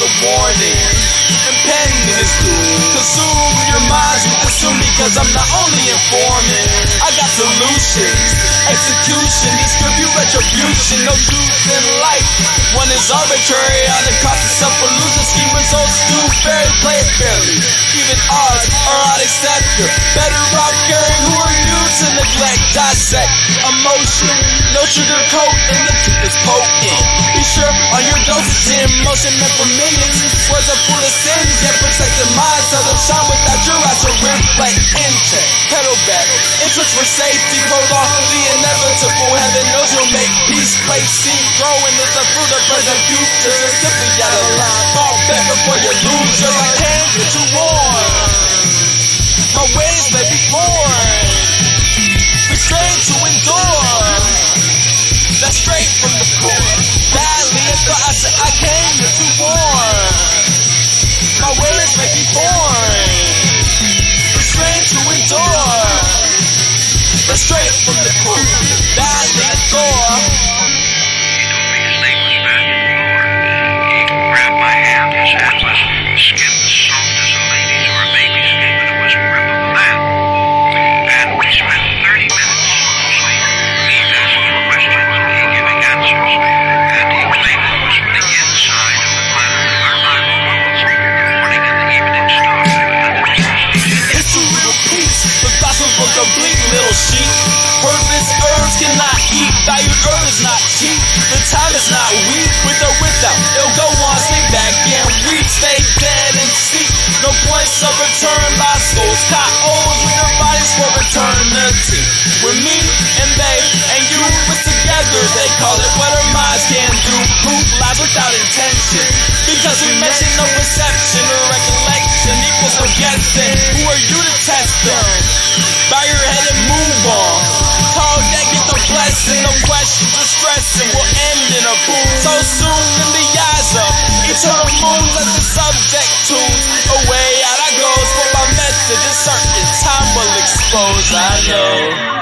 a warning. Impending is doom. Consume your minds with assuming, cause I'm not only informing, I got solutions. Execution, distribute retribution. No truth in life. One is arbitrary on the cost of self-illusion. Scheme results do fair, play it fairly. Even odds are out accepted. Better off caring. Who are you to neglect? Dissect emotion. No sugar coat and the truth is potent. Be sure on your dosage in motion meant for millions. Words are full of sins, yet protect the mind. Tell them shine without your eyes to reflect in check. Pedal back, interest for safety. Prolong the inevitable. Heaven knows you'll make peace. Place seed growing is the fruit of present future. You're simply out of line. Fall back before you lose. You're like hands get too warm. My ways may be foreign. Restrained to endure. That's straight from the core. Badly and thought I said I came here to warn. My ways may be foreign. Restrained to endure. That's straight from the core. Badly and thought. He told me his name was Matthew Moore. He grabbed my hand. His hand was skin as soft as a lady's or a baby's skin, but it was a grip of a man. And we spent 30 minutes. He asking questions and he giving answers. And he claimed it was from the inside of the planet of our lives, the morning and the evening star. History repeats. The gospel for complete little sheep. Worthless herbs cannot eat. Valued earth is not cheap. The time is not weak. With or without, it'll go on. Stay back and reach. Stay dead and seek. No points of return. My soul's caught old with their bodies for eternity. With me and they and you was together. They call it what our minds can do. Proof lies without intention. Because we mention no perception or recollection equals no guessing. Who are you to test them? Bow your head and move on. Call that get the blessing. No questions or stressing will end in a boom. So soon in the eyes of eternal moon. Let the subject tune. Away out I goes. For my message is certain. Time will expose. I know.